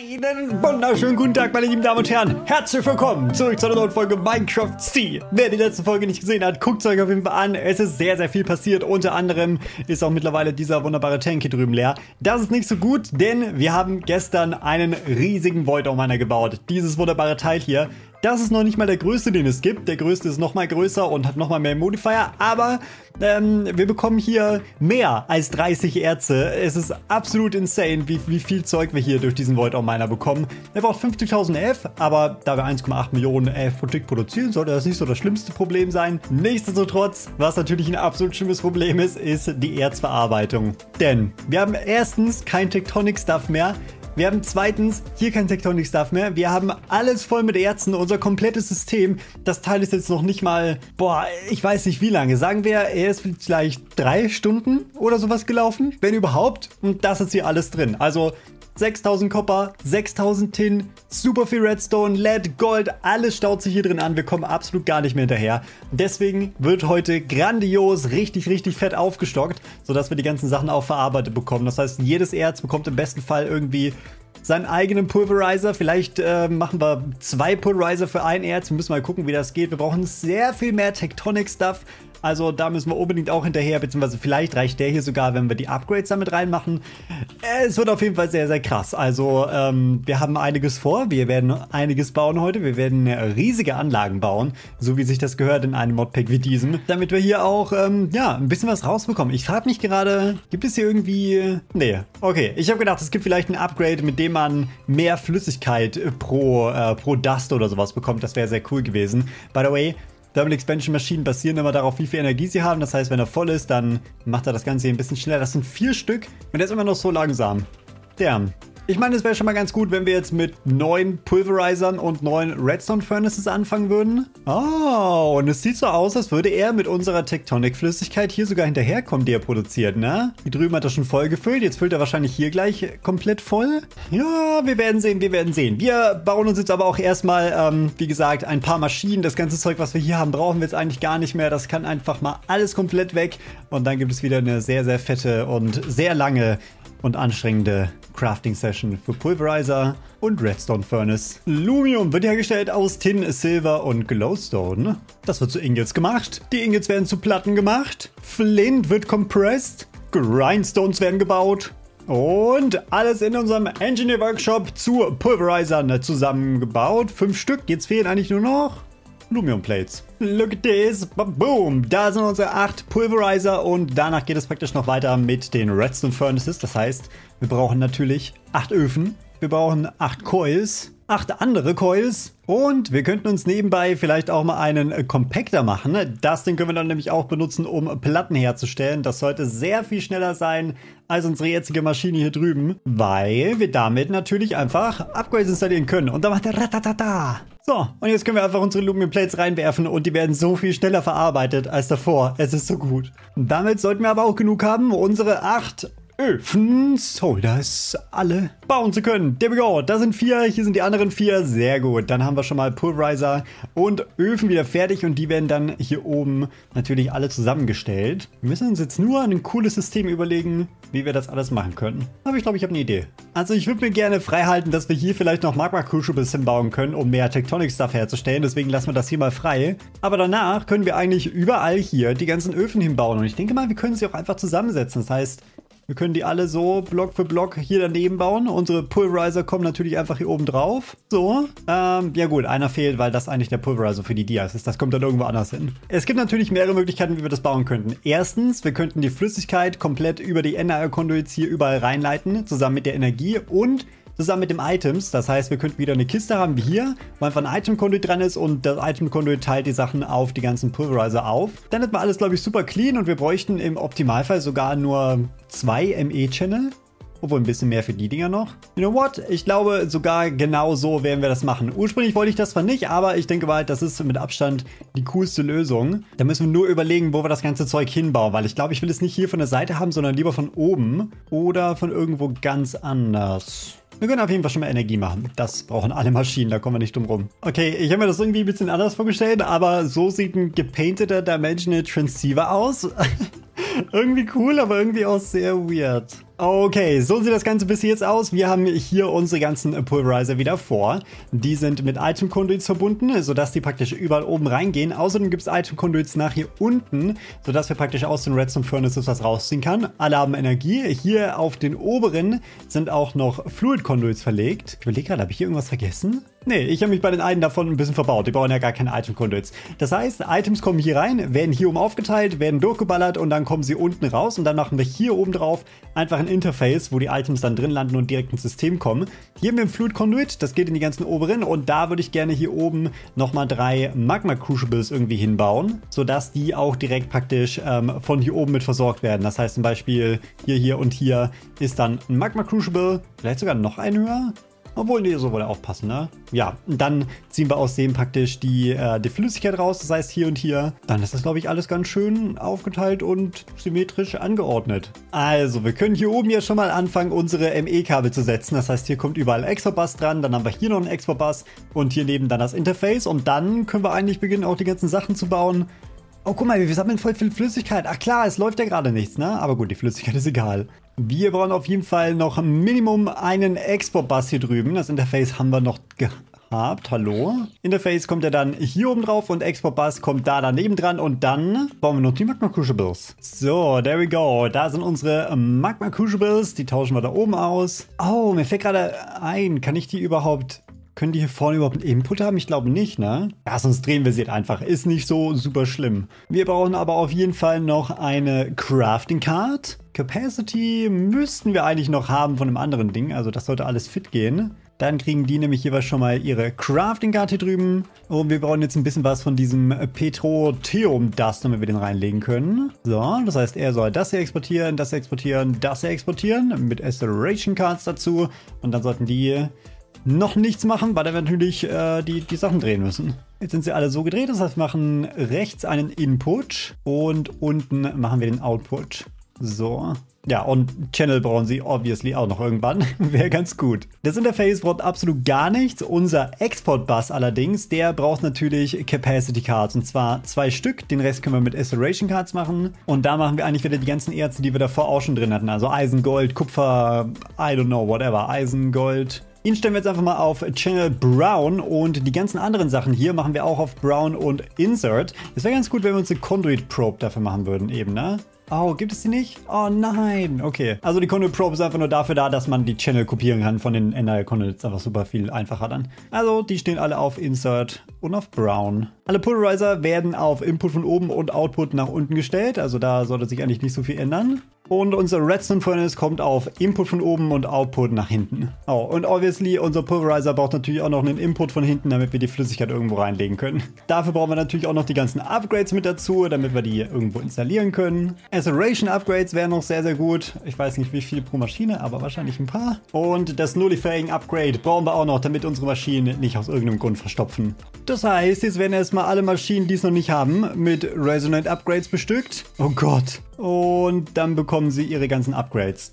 Einen wunderschönen guten Tag, meine lieben Damen und Herren. Herzlich willkommen zurück zu einer neuen Folge Minecraft C. Wer die letzte Folge nicht gesehen hat, guckt es euch auf jeden Fall an. Es ist sehr, sehr viel passiert. Unter anderem ist auch mittlerweile dieser wunderbare Tank hier drüben leer. Das ist nicht so gut, denn wir haben gestern einen riesigen Void-Miner gebaut. Dieses wunderbare Teil hier. Das ist noch nicht mal der größte, den es gibt. Der größte ist noch mal größer und hat noch mal mehr Modifier. Aber wir bekommen hier mehr als 30 Erze. Es ist absolut insane, wie viel Zeug wir hier durch diesen Void-Miner bekommen. Er braucht 50.000 F, aber da wir 1,8 Millionen F pro Tick produzieren, sollte das nicht so das schlimmste Problem sein. Nichtsdestotrotz, was natürlich ein absolut schlimmes Problem ist die Erzverarbeitung. Denn wir haben erstens kein Tectonic-Stuff mehr. Wir haben zweitens hier kein Tectonic Stuff mehr. Wir haben alles voll mit Erzen. Unser komplettes System. Das Teil ist jetzt noch nicht mal, ich weiß nicht wie lange. Sagen wir, er ist vielleicht 3 Stunden oder sowas gelaufen. Wenn überhaupt. Und das ist hier alles drin. Also 6000 Copper, 6000 Tin, super viel Redstone, Lead, Gold, alles staut sich hier drin an. Wir kommen absolut gar nicht mehr hinterher. Deswegen wird heute grandios, richtig, richtig fett aufgestockt, sodass wir die ganzen Sachen auch verarbeitet bekommen. Das heißt, jedes Erz bekommt im besten Fall irgendwie seinen eigenen Pulverizer. Vielleicht machen wir 2 Pulverizer für ein Erz. Wir müssen mal gucken, wie das geht. Wir brauchen sehr viel mehr Tectonic-Stuff. Also da müssen wir unbedingt auch hinterher, beziehungsweise vielleicht reicht der hier sogar, wenn wir die Upgrades damit reinmachen. Es wird auf jeden Fall sehr, sehr krass. Also wir haben einiges vor. Wir werden einiges bauen heute. Wir werden riesige Anlagen bauen, so wie sich das gehört in einem Modpack wie diesem. Damit wir hier auch, ein bisschen was rausbekommen. Ich frage mich gerade, gibt es hier irgendwie... Nee, okay. Ich habe gedacht, es gibt vielleicht ein Upgrade, mit dem man mehr Flüssigkeit pro Dust oder sowas bekommt. Das wäre sehr cool gewesen. By the way, Thermal Expansion Maschinen basieren immer darauf, wie viel Energie sie haben. Das heißt, wenn er voll ist, dann macht er das Ganze hier ein bisschen schneller. Das sind 4 Stück und der ist immer noch so langsam. Damn. Ich meine, es wäre schon mal ganz gut, wenn wir jetzt mit 9 Pulverizern und 9 Redstone Furnaces anfangen würden. Oh, und es sieht so aus, als würde er mit unserer Tectonic-Flüssigkeit hier sogar hinterherkommen, die er produziert, ne? Hier drüben hat er schon voll gefüllt, jetzt füllt er wahrscheinlich hier gleich komplett voll. Ja, wir werden sehen, wir werden sehen. Wir bauen uns jetzt aber auch erstmal, wie gesagt, ein paar Maschinen. Das ganze Zeug, was wir hier haben, brauchen wir jetzt eigentlich gar nicht mehr. Das kann einfach mal alles komplett weg. Und dann gibt es wieder eine sehr, sehr fette und sehr lange und anstrengende Crafting-Session für Pulverizer und Redstone Furnace. Lumium wird hergestellt aus Tin, Silver und Glowstone. Das wird zu Ingots gemacht. Die Ingots werden zu Platten gemacht. Flint wird compressed. Grindstones werden gebaut. Und alles in unserem Engineer Workshop zu Pulverizern zusammengebaut. 5 Stück. Jetzt fehlen eigentlich nur noch Lumium Plates. Look at this. Boom. Da sind unsere 8 Pulverizer und danach geht es praktisch noch weiter mit den Redstone Furnaces. Das heißt, wir brauchen natürlich 8 Öfen. Wir brauchen 8 Coils. 8 andere Coils. Und wir könnten uns nebenbei vielleicht auch mal einen Compactor machen. Das Ding können wir dann nämlich auch benutzen, um Platten herzustellen. Das sollte sehr viel schneller sein als unsere jetzige Maschine hier drüben, weil wir damit natürlich einfach Upgrades installieren können. Und dann macht der Ratatata. So, und jetzt können wir einfach unsere Lumium Plates reinwerfen und die werden so viel schneller verarbeitet als davor. Es ist so gut. Und damit sollten wir aber auch genug haben, unsere 8 Öfen, Solders, alle bauen zu können. There we go. Da sind 4, hier sind die anderen 4. Sehr gut. Dann haben wir schon mal Pulverizer und Öfen wieder fertig und die werden dann hier oben natürlich alle zusammengestellt. Wir müssen uns jetzt nur ein cooles System überlegen, wie wir das alles machen können. Aber ich glaube, ich habe eine Idee. Also ich würde mir gerne frei halten, dass wir hier vielleicht noch Magma Crucibles hinbauen können, um mehr Tectonic Stuff herzustellen. Deswegen lassen wir das hier mal frei. Aber danach können wir eigentlich überall hier die ganzen Öfen hinbauen. Und ich denke mal, wir können sie auch einfach zusammensetzen. Das heißt, wir können die alle so Block für Block hier daneben bauen. Unsere Pulverizer kommen natürlich einfach hier oben drauf. So. Ja gut, einer fehlt, weil das eigentlich der Pulverizer für die Dias ist. Das kommt dann irgendwo anders hin. Es gibt natürlich mehrere Möglichkeiten, wie wir das bauen könnten. Erstens, wir könnten die Flüssigkeit komplett über die NR-Conduits hier überall reinleiten, zusammen mit der Energie und zusammen mit dem Items. Das heißt, wir könnten wieder eine Kiste haben wie hier, wo einfach ein Item-Conduit dran ist und das Item-Conduit teilt die Sachen auf die ganzen Pulverizer auf. Dann hätten wir alles, glaube ich, super clean und wir bräuchten im Optimalfall sogar nur 2 ME-Channel. Obwohl ein bisschen mehr für die Dinger noch. You know what? Ich glaube, sogar genau so werden wir das machen. Ursprünglich wollte ich das zwar nicht, aber ich denke mal, das ist mit Abstand die coolste Lösung. Da müssen wir nur überlegen, wo wir das ganze Zeug hinbauen, weil ich glaube, ich will es nicht hier von der Seite haben, sondern lieber von oben oder von irgendwo ganz anders. Wir können auf jeden Fall schon mal Energie machen. Das brauchen alle Maschinen, da kommen wir nicht drum rum. Okay, ich habe mir das irgendwie ein bisschen anders vorgestellt, aber so sieht ein gepainteter Dimensional Transceiver aus. Irgendwie cool, aber irgendwie auch sehr weird. Okay, so sieht das Ganze bis jetzt aus. Wir haben hier unsere ganzen Pulverizer wieder vor. Die sind mit Item Conduits verbunden, sodass die praktisch überall oben reingehen. Außerdem gibt es Item Conduits nach hier unten, sodass wir praktisch aus den Redstone Furnaces was rausziehen kann. Alle haben Energie. Hier auf den oberen sind auch noch Fluid Conduits verlegt. Ich überlege gerade, habe ich hier irgendwas vergessen? Nee, ich habe mich bei den einen davon ein bisschen verbaut. Die brauchen ja gar keine Item Conduits. Das heißt, Items kommen hier rein, werden hier oben aufgeteilt, werden durchgeballert und dann kommen sie unten raus. Und dann machen wir hier oben drauf einfach ein Interface, wo die Items dann drin landen und direkt ins System kommen. Hier haben wir ein Fluid Conduit, das geht in die ganzen oberen. Und da würde ich gerne hier oben nochmal 3 Magma Crucibles irgendwie hinbauen, sodass die auch direkt praktisch von hier oben mit versorgt werden. Das heißt zum Beispiel hier und hier ist dann ein Magma Crucible, vielleicht sogar noch ein höher. Obwohl, nee, so würde auch passen, ne? Ja, und dann ziehen wir aus dem praktisch die Flüssigkeit raus, das heißt hier und hier. Dann ist das, glaube ich, alles ganz schön aufgeteilt und symmetrisch angeordnet. Also, wir können hier oben jetzt schon mal anfangen, unsere ME-Kabel zu setzen. Das heißt, hier kommt überall Export-Bus dran, dann haben wir hier noch einen Export-Bus und hier neben dann das Interface. Und dann können wir eigentlich beginnen, auch die ganzen Sachen zu bauen. Oh, guck mal, wir sammeln voll viel Flüssigkeit. Ach klar, es läuft ja gerade nichts, ne? Aber gut, die Flüssigkeit ist egal. Wir brauchen auf jeden Fall noch Minimum einen Export-Bus hier drüben. Das Interface haben wir noch gehabt. Hallo? Interface kommt ja dann hier oben drauf und Export-Bus kommt da daneben dran. Und dann bauen wir noch die Magma Crucibles. So, there we go. Da sind unsere Magma Crucibles. Die tauschen wir da oben aus. Oh, mir fällt gerade ein, kann ich die überhaupt... Können die hier vorne überhaupt einen Input haben? Ich glaube nicht, ne? Ja, sonst drehen wir sie einfach. Ist nicht so super schlimm. Wir brauchen aber auf jeden Fall noch eine Crafting Card. Capacity müssten wir eigentlich noch haben von einem anderen Ding. Also das sollte alles fit gehen. Dann kriegen die nämlich jeweils schon mal ihre Crafting Card hier drüben. Und wir brauchen jetzt ein bisschen was von diesem Petrotheum Dust, damit wir den reinlegen können. So, das heißt, er soll das hier exportieren, das hier exportieren, das hier exportieren. Mit Acceleration Cards dazu. Und dann sollten die... noch nichts machen, weil wir natürlich die Sachen drehen müssen. Jetzt sind sie alle so gedreht, das heißt, wir machen rechts einen Input und unten machen wir den Output. So. Ja, und Channel brauchen sie obviously auch noch irgendwann. Wäre ganz gut. Das Interface braucht absolut gar nichts. Unser Export-Bus allerdings, der braucht natürlich Capacity Cards. Und zwar 2 Stück. Den Rest können wir mit Acceleration Cards machen. Und da machen wir eigentlich wieder die ganzen Erze, die wir davor auch schon drin hatten. Also Eisen, Gold, Kupfer, I don't know, whatever. Eisen, Gold... Ihn stellen wir jetzt einfach mal auf Channel Brown und die ganzen anderen Sachen hier machen wir auch auf Brown und Insert. Es wäre ganz gut, wenn wir uns eine Conduit Probe dafür machen würden eben, ne? Oh, gibt es die nicht? Oh nein. Okay. Also die Conduit Probe ist einfach nur dafür da, dass man die Channel kopieren kann von den Ender Conduits. Einfach super viel einfacher dann. Also die stehen alle auf Insert und auf Brown. Alle Pulverizer werden auf Input von oben und Output nach unten gestellt. Also da sollte sich eigentlich nicht so viel ändern. Und unser Redstone Furnace kommt auf Input von oben und Output nach hinten. Oh, und obviously unser Pulverizer braucht natürlich auch noch einen Input von hinten, damit wir die Flüssigkeit irgendwo reinlegen können. Dafür brauchen wir natürlich auch noch die ganzen Upgrades mit dazu, damit wir die irgendwo installieren können. Acceleration Upgrades wären noch sehr, sehr gut. Ich weiß nicht wie viel pro Maschine, aber wahrscheinlich ein paar. Und das Nullifying Upgrade brauchen wir auch noch, damit unsere Maschinen nicht aus irgendeinem Grund verstopfen. Das heißt, jetzt werden erstmal alle Maschinen, die es noch nicht haben, mit Resonant Upgrades bestückt. Oh Gott. Und dann bekommen sie ihre ganzen Upgrades.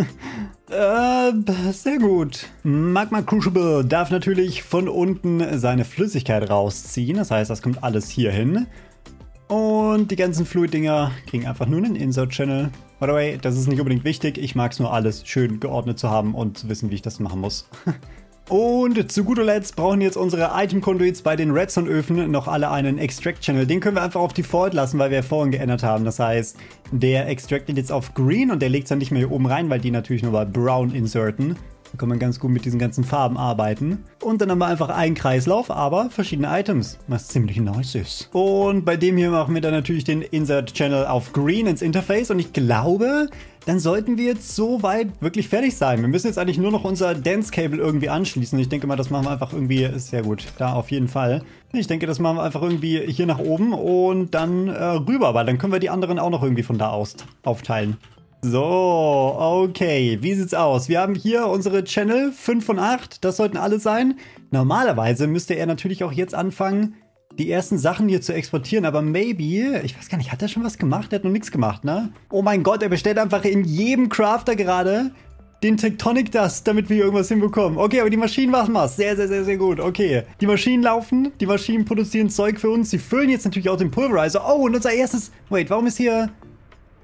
Sehr gut. Magma Crucible darf natürlich von unten seine Flüssigkeit rausziehen. Das heißt, das kommt alles hier hin. Und die ganzen Fluid-Dinger kriegen einfach nur einen Insert-Channel. By the way, das ist nicht unbedingt wichtig. Ich mag es nur alles schön geordnet zu haben und zu wissen, wie ich das machen muss. Und zu guter Letzt brauchen jetzt unsere Item-Conduits bei den Redstone-Öfen noch alle einen Extract-Channel. Den können wir einfach auf Default lassen, weil wir vorhin geändert haben. Das heißt, der extractet jetzt auf Green und der legt es dann nicht mehr hier oben rein, weil die natürlich nur bei Brown inserten. Da kann man ganz gut mit diesen ganzen Farben arbeiten. Und dann haben wir einfach einen Kreislauf, aber verschiedene Items, was ziemlich nice ist. Und bei dem hier machen wir dann natürlich den Insert-Channel auf Green ins Interface. Und ich glaube, dann sollten wir jetzt soweit wirklich fertig sein. Wir müssen jetzt eigentlich nur noch unser Dance-Cable irgendwie anschließen. Ich denke mal, das machen wir einfach irgendwie, sehr gut, da auf jeden Fall. Ich denke, das machen wir einfach irgendwie hier nach oben und dann rüber, weil dann können wir die anderen auch noch irgendwie von da aus aufteilen. So, okay, wie sieht's aus? Wir haben hier unsere Channel, 5 von 8, das sollten alle sein. Normalerweise müsste er natürlich auch jetzt anfangen, die ersten Sachen hier zu exportieren, aber maybe, ich weiß gar nicht, hat er schon was gemacht? Der hat noch nichts gemacht, ne? Oh mein Gott, er bestellt einfach in jedem Crafter gerade den Tectonic Dust, damit wir hier irgendwas hinbekommen. Okay, aber die Maschinen machen was. Sehr, sehr, sehr, sehr gut. Okay, die Maschinen laufen, die Maschinen produzieren Zeug für uns, sie füllen jetzt natürlich auch den Pulverizer. Oh, und unser erstes, wait, warum ist hier...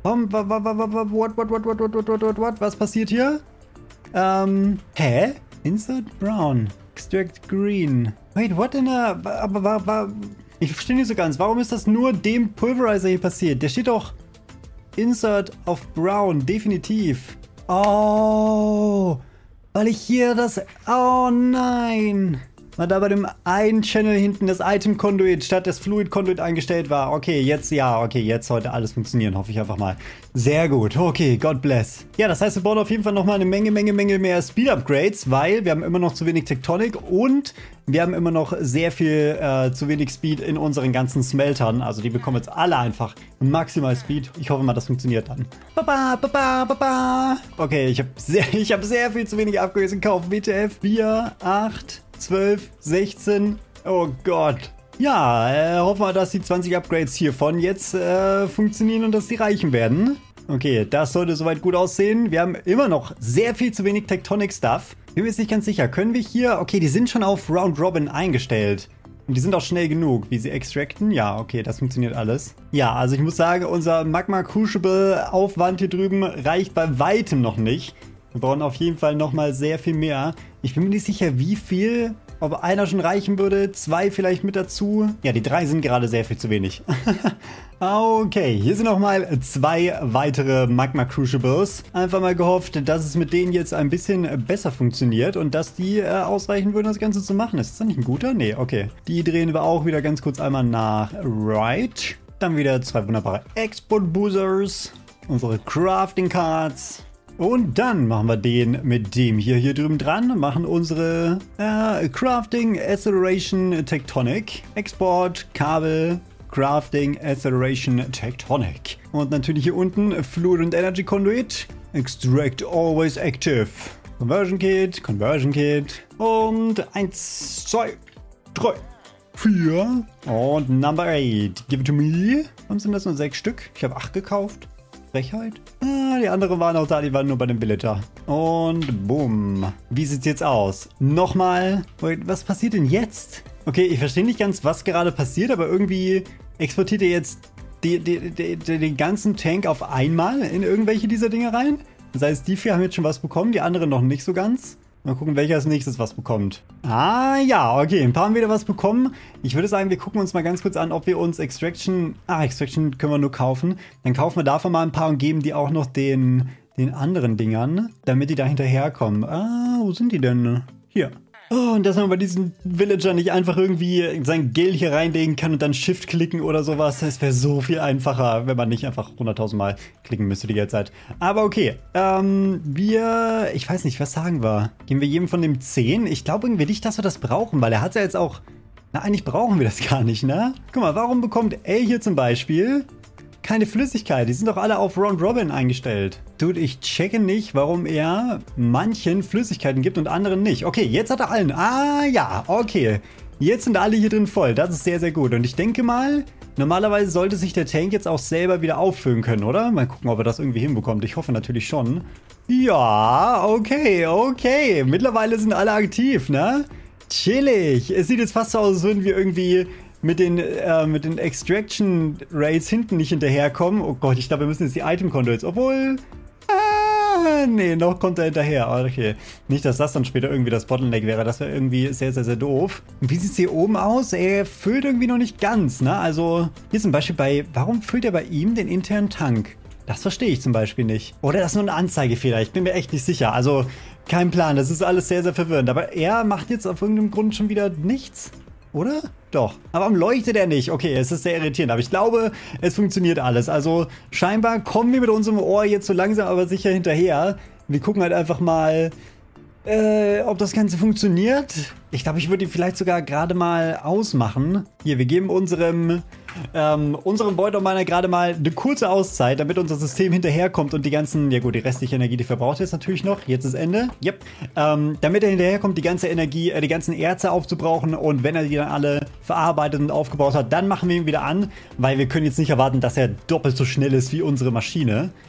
What? Was passiert hier? Hä? Insert Brown. Extract Green. Wait, what in a... Aber ich verstehe nicht so ganz. Warum ist das nur dem Pulverizer hier passiert? Der steht doch Insert auf Brown. Definitiv. Oh. Weil ich hier das... Oh nein. Weil da bei dem einen Channel hinten das Item Conduit statt des Fluid Conduit eingestellt war. Okay, jetzt ja. Okay, jetzt sollte alles funktionieren. Hoffe ich einfach mal. Sehr gut. Okay, God bless. Ja, das heißt, wir brauchen auf jeden Fall nochmal eine Menge mehr Speed Upgrades, weil wir haben immer noch zu wenig Tectonic und wir haben immer noch sehr viel zu wenig Speed in unseren ganzen Smeltern. Also die bekommen jetzt alle einfach maximal Speed. Ich hoffe mal, das funktioniert dann. Okay, ich habe sehr viel zu wenig Upgrades gekauft. WTF 4, 8, 12, 16. Oh Gott. Ja, hoffen wir, dass die 20 Upgrades hiervon jetzt funktionieren und dass die reichen werden. Okay, das sollte soweit gut aussehen. Wir haben immer noch sehr viel zu wenig Tectonic Stuff. Bin mir jetzt nicht ganz sicher. Können wir hier... Okay, die sind schon auf Round Robin eingestellt. Und die sind auch schnell genug, wie sie extracten. Ja, okay, das funktioniert alles. Ja, also ich muss sagen, unser Magma Crucible Aufwand hier drüben reicht bei weitem noch nicht. Wir brauchen auf jeden Fall nochmal sehr viel mehr. Ich bin mir nicht sicher, wie viel... Ob einer schon reichen würde, 2 vielleicht mit dazu. Ja, die 3 sind gerade sehr viel zu wenig. Okay, hier sind nochmal 2 weitere Magma Crucibles. Einfach mal gehofft, dass es mit denen jetzt ein bisschen besser funktioniert und dass die ausreichen würden, das Ganze zu machen. Ist das nicht ein guter? Nee, okay. Die drehen wir auch wieder ganz kurz einmal nach right. Dann wieder 2 wunderbare Export Boozers. Unsere Crafting Cards. Und dann machen wir den mit dem hier drüben dran, machen unsere Crafting Acceleration Tectonic, Export, Kabel, Crafting Acceleration Tectonic. Und natürlich hier unten Fluid und Energy Conduit, Extract Always Active, Conversion Kit und 1, 2, 3, 4 und Number 8. Give it to me. Warum sind das nur 6 Stück? Ich habe 8 gekauft. Frechheit. Die anderen waren auch da, die waren nur bei dem Villager. Und boom. Wie sieht's jetzt aus? Nochmal. Wait, was passiert denn jetzt? Okay, ich verstehe nicht ganz, was gerade passiert, aber irgendwie exportiert er jetzt den ganzen Tank auf einmal in irgendwelche dieser Dinge rein. Das heißt, die 4 haben jetzt schon was bekommen, die anderen noch nicht so ganz. Mal gucken, welcher als nächstes was bekommt. Ah ja, okay, ein paar haben wieder was bekommen. Ich würde sagen, wir gucken uns mal ganz kurz an, ob wir uns Extraction... Extraction können wir nur kaufen. Dann kaufen wir davon mal ein paar und geben die auch noch den anderen Dingern, damit die da hinterherkommen. Wo sind die denn? Hier. Oh, und dass man bei diesem Villager nicht einfach irgendwie sein Geld hier reinlegen kann und dann Shift klicken oder sowas. Das wäre so viel einfacher, wenn man nicht einfach 100.000 Mal klicken müsste die ganze Zeit. Aber okay, ich weiß nicht, was sagen wir? Geben wir jedem von dem 10? Ich glaube irgendwie nicht, dass wir das brauchen, weil er hat ja jetzt auch... Na, eigentlich brauchen wir das gar nicht, ne? Guck mal, warum bekommt er hier zum Beispiel... keine Flüssigkeit, die sind doch alle auf Round Robin eingestellt. Dude, ich checke nicht, warum er manchen Flüssigkeiten gibt und anderen nicht. Okay, jetzt hat er allen. Ah ja, okay. Jetzt sind alle hier drin voll. Das ist sehr, sehr gut. Und ich denke mal, normalerweise sollte sich der Tank jetzt auch selber wieder auffüllen können, oder? Mal gucken, ob er das irgendwie hinbekommt. Ich hoffe natürlich schon. Ja, okay. Mittlerweile sind alle aktiv, ne? Chillig. Es sieht jetzt fast so aus, als würden wir irgendwie... mit den Extraction Rates hinten nicht hinterherkommen. Oh Gott, ich glaube, wir müssen jetzt die Item Conduits. Obwohl... nee, noch kommt er hinterher. Okay. Nicht, dass das dann später irgendwie das Bottleneck wäre. Das wäre irgendwie sehr, sehr, sehr doof. Und wie sieht es hier oben aus? Er füllt irgendwie noch nicht ganz, ne? Also, hier zum Beispiel warum füllt er bei ihm den internen Tank? Das verstehe ich zum Beispiel nicht. Oder das ist nur ein Anzeigefehler. Ich bin mir echt nicht sicher. Also, kein Plan. Das ist alles sehr, sehr verwirrend. Aber er macht jetzt auf irgendeinem Grund schon wieder nichts. Oder? Doch. Aber warum leuchtet er nicht? Okay, es ist sehr irritierend. Aber ich glaube, es funktioniert alles. Also scheinbar kommen wir mit unserem Ohr jetzt so langsam aber sicher hinterher. Wir gucken halt einfach mal, ob das Ganze funktioniert. Ich glaube, ich würde ihn vielleicht sogar gerade mal ausmachen. Hier, wir geben unserem Beutelminer gerade mal eine kurze Auszeit, damit unser System hinterherkommt und die ganzen, ja gut, die restliche Energie, die verbraucht er jetzt natürlich noch. Jetzt ist Ende. Yep. Damit er hinterherkommt, die ganze Energie, die ganzen Erze aufzubrauchen und wenn er die dann alle verarbeitet und aufgebaut hat, dann machen wir ihn wieder an, weil wir können jetzt nicht erwarten, dass er doppelt so schnell ist wie unsere Maschine.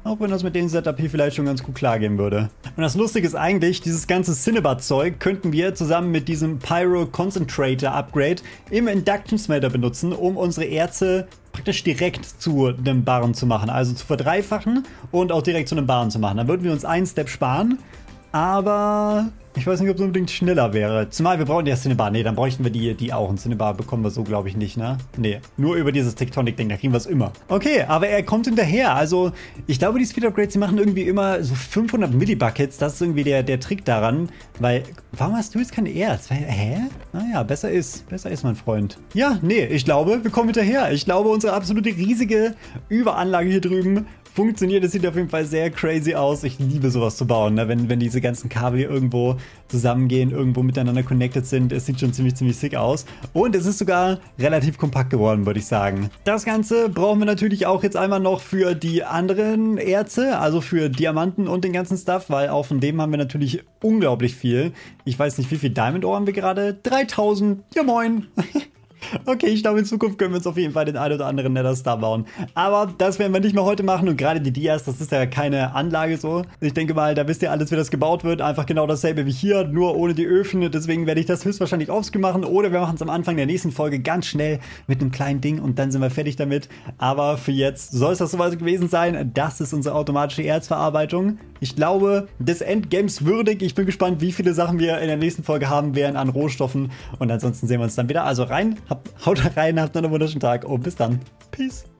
Auch wenn das mit dem Setup hier vielleicht schon ganz gut klar gehen würde. Und das Lustige ist eigentlich, dieses ganze Cinnabar-Zeug könnten wir zusammen mit diesem Pyro Concentrator Upgrade im Induction Smelter benutzen, um unsere Erze praktisch direkt zu einem Barren zu machen. Also zu verdreifachen und auch direkt zu einem Barren zu machen. Dann würden wir uns einen Step sparen, aber ich weiß nicht, ob es unbedingt schneller wäre. Zumal wir brauchen ja Cinnabar. Ne, dann bräuchten wir die auch. Und Cinnabar bekommen wir so, glaube ich, nicht, ne? Ne, nur über dieses Tectonic-Ding, da kriegen wir es immer. Okay, aber er kommt hinterher. Also, ich glaube, die Speed-Upgrades, die machen irgendwie immer so 500 Millibuckets. Das ist irgendwie der Trick daran. Weil, warum hast du jetzt kein Erz? Hä? Naja, besser ist, mein Freund. Ja, nee, ich glaube, wir kommen hinterher. Ich glaube, unsere absolute riesige Überanlage hier drüben funktioniert. Es sieht auf jeden Fall sehr crazy aus. Ich liebe sowas zu bauen, ne? Wenn diese ganzen Kabel hier irgendwo zusammengehen, irgendwo miteinander connected sind. Es sieht schon ziemlich sick aus. Und es ist sogar relativ kompakt geworden, würde ich sagen. Das Ganze brauchen wir natürlich auch jetzt einmal noch für die anderen Erze, also für Diamanten und den ganzen Stuff, weil auch von dem haben wir natürlich unglaublich viel. Ich weiß nicht, wie viel Diamond Ore haben wir gerade? 3000. Ja, moin. Okay, ich glaube, in Zukunft können wir uns auf jeden Fall den einen oder anderen Nether Star bauen. Aber das werden wir nicht mehr heute machen und gerade die Dias, das ist ja keine Anlage so. Ich denke mal, da wisst ihr alles, wie das gebaut wird. Einfach genau dasselbe wie hier, nur ohne die Öfen. Deswegen werde ich das höchstwahrscheinlich offscreen machen oder wir machen es am Anfang der nächsten Folge ganz schnell mit einem kleinen Ding und dann sind wir fertig damit. Aber für jetzt soll es das soweit gewesen sein. Das ist unsere automatische Erzverarbeitung. Ich glaube, des Endgames würdig. Ich bin gespannt, wie viele Sachen wir in der nächsten Folge haben werden an Rohstoffen. Und ansonsten sehen wir uns dann wieder. Also rein, haut rein, habt noch einen wunderschönen Tag und bis dann. Peace.